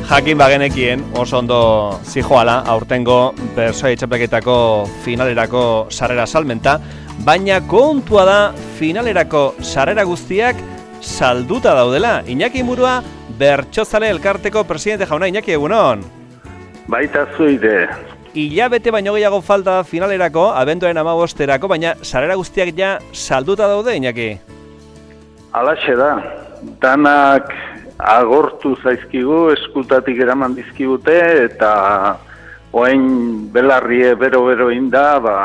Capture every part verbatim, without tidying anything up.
Jakin bagenekien oso ondo zijoala aurtengo Bersoa txapelketako finalerako sarrera salmenta, baina kontua da finalerako sarrera guztiak salduta daudela. Iñaki Murua, Bertsozale elkarteko presidente jauna. Iñaki, egunon. Baita zuide. Hilabete baino gehiago falta finalerako, abenduaren hamabosterako, baina sarrera guztiak ja salduta daude, Iñaki? Halaxe da, danak agortu zaizkigu, eskutatik eraman dizkigute, eta oain belarrie bero-bero inda, ba,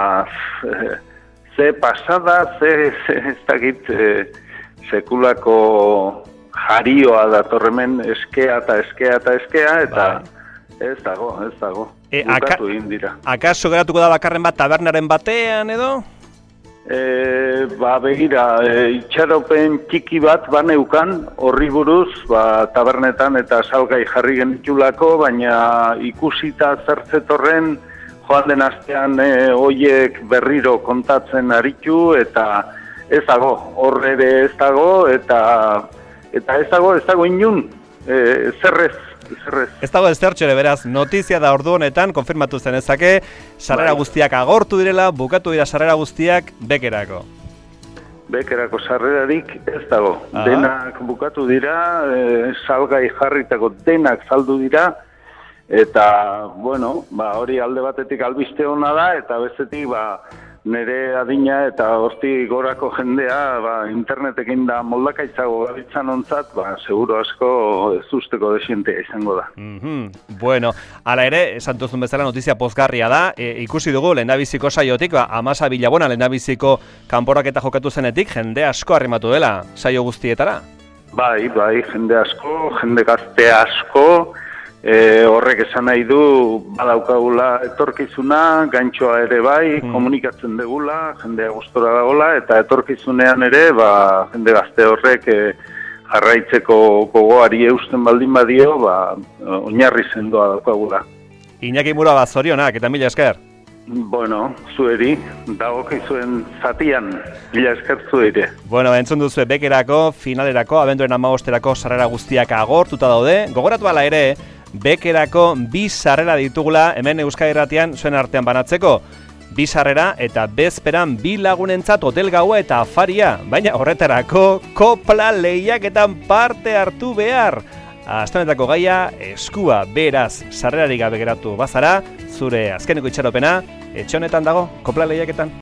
ze pasada, ze, ze ez dakit, e, sekulako jarioa datorremen eskea eta eskea eta eskea, eta ez dago, ez dago, e, bukatu egin dira. Akaso geratuko da bakarren bat tabernaren batean edo? E, ba, begira, e, itxaropen txiki bat baneukan, horri buruz, ba, tabernetan eta salgai jarri genitulako, baina ikusita zertzetorren, joan den astean e, hoiek berriro kontatzen aritu, eta ez dago, hor ere ez dago, eta, eta ez dago, ez dago inun, e, zerrez. Zerrez. Ez dago ez zertxore, beraz, notizia da ordu honetan, konfirmatu zenezake, sarrera guztiak agortu direla, bukatu dira sarrera guztiak bekerako. Bekerako sarrerarik ez dago. Aha. Denak bukatu dira, e, salgai jarritako denak saldu dira, eta, bueno, ba, hori alde batetik albiste hona da, eta bestetik, ba, nire adina eta horti gorako jendea, ba, internetekin da moldakaitzago gabitzan ontzat, ba, seguro asko ez usteko desientea izango da. Mm-hmm. Bueno, ala ere, esan duzun bezala notizia pozgarria da, e, ikusi dugu lehendabiziko saiotik, ba, Amasa Bilabona lehendabiziko kanporaketa jokatu zenetik, jende asko arrimatu dela saio guztietara. Bai, bai, jende asko, jende gazte asko, E, horrek esan nahi du badaukagula etorkizuna, gantxoa ere bai, mm. komunikatzen degula, jendea gustora dagola, eta etorkizunean ere, ba, jende gazte horrek e, jarraitzeko gogoari eusten baldin badio, ba, oinarri sendoa daukagula. Iñaki Murua, ba, zorionak, eta mila esker. Bueno, zueri, dagokizuen zatian, mila esker zuere. Bueno, entzun duzu bekerako, finalerako, abenduaren hamabosterako sarrera guztiak agortuta daude, gogoratu ala ere, bekerako bi sarrera ditugula hemen Euskadi Irratian zuen artean banatzeko. Bi sarrera eta bezperan bi lagunentzat hotel gaua eta afaria, baina horretarako kopla lehiaketan parte hartu behar. Astenetako gaia eskua, beraz, sarrerarik gabe geratu bazara, zure azkeneko itxaropena etxe honetan dago, kopla lehiaketan.